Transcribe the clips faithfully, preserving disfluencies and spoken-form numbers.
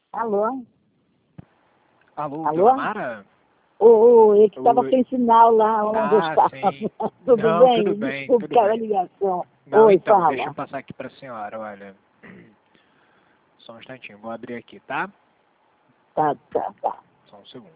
Alô? Alô, Alô? Dona Mara? Ô, oh, é que estava Oi. sem sinal lá onde eu Ah, estava. sim. Tudo Não, bem? tudo bem, Desculpe tudo aquela bem. ligação. Não, Oi, então, fala. deixa eu passar aqui para a senhora, olha. Só um instantinho, vou abrir aqui, tá? Tá, tá, tá. Só um segundo.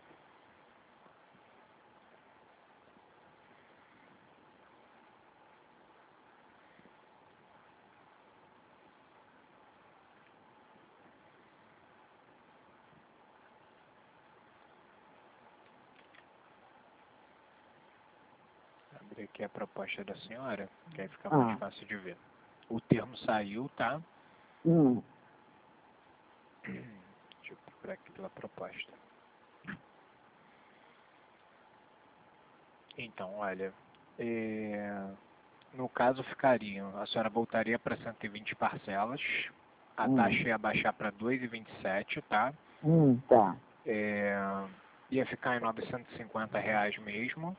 Abrir aqui a proposta da senhora, que aí fica mais Ah. fácil de ver. O termo saiu, tá? Hum. Deixa eu procurar aqui pela proposta. Então, olha, é, no caso ficariam, a senhora voltaria para cento e vinte parcelas, a Hum. taxa ia baixar para dois vírgula vinte e sete, tá? Hum, tá. É, ia ficar em novecentos e cinquenta reais mesmo.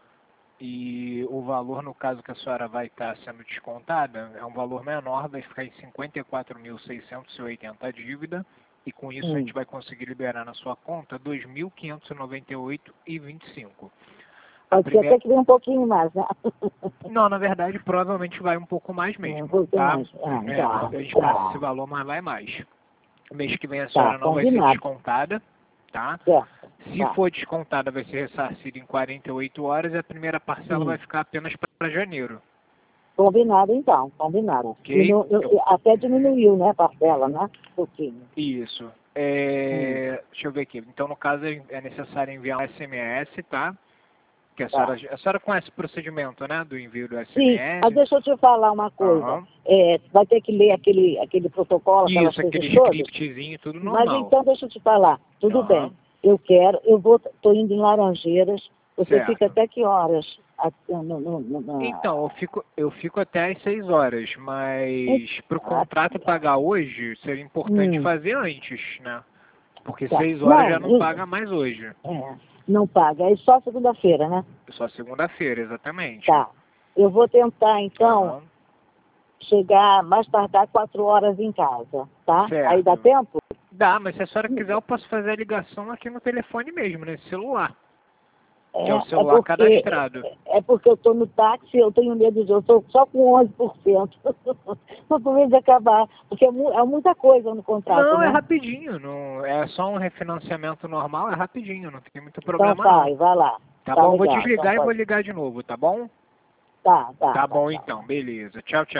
E o valor, no caso que a senhora vai estar sendo descontada, é um valor menor, vai ficar em cinquenta e quatro mil seiscentos e oitenta a dívida. E com isso Hum. a gente vai conseguir liberar na sua conta dois mil quinhentos e noventa e oito reais e vinte e cinco centavos. Pode primeira... ser até que venha um pouquinho mais, né? Não, na verdade, provavelmente vai um pouco mais mesmo, Um pouquinho tá? mais. Ah, É, tá. a gente passa Tá. esse valor, mas vai mais. Mês que vem a Tá, senhora não vai ser combinado. descontada, tá? Certo. Se Tá. for descontada, vai ser ressarcida em quarenta e oito horas e a primeira parcela Hum. vai ficar apenas para janeiro. Combinado, então. Combinado. Ok? Diminu... Eu- Até diminuiu, né, a parcela, né? Um pouquinho. Isso. Hum. É, deixa eu ver aqui. Então, no caso, é necessário enviar um S M S, tá? Que a Tá. senhora, a senhora conhece o procedimento, né? Do envio do Sim, S M S. mas deixa eu te falar uma coisa. Aham. É, vai ter que ler aquele, aquele protocolo, aquelas Isso, coisas aquele todas? scriptzinho, tudo Mas normal. então deixa eu te falar. Tudo Aham. bem. Eu quero, eu vou, tô indo em Laranjeiras. Você Certo. fica até que horas? A- no- no- no- na- Então, eu fico, eu fico até às seis horas, mas para o Ah, contrato pagar hoje, seria importante hum, fazer antes, né? Porque tá. seis horas Não, já não hum, paga mais hoje. é, não paga. É só segunda-feira, né? Só segunda-feira, exatamente. Tá. Eu vou tentar, então, Aham. chegar mais tardar quatro horas em casa, tá? Aí dá Certo. tempo? Dá, mas se a senhora quiser, eu posso fazer a ligação aqui no telefone mesmo, nesse celular. Que é o É, é celular porque, cadastrado. é porque eu estou no táxi, eu tenho medo de, eu estou só com onze por cento. Estou com medo de acabar, porque é, mu é muita coisa no contrato, Não, é né? rapidinho. Não, é só um refinanciamento normal, é rapidinho, não tem muito Então problema não. vai, vai lá. Tá Tá bom? Vou legal, então desligar e vou pode. ligar de novo, tá bom? Tá, tá, Tá tá, bom tá. então, beleza. Tchau, tchau.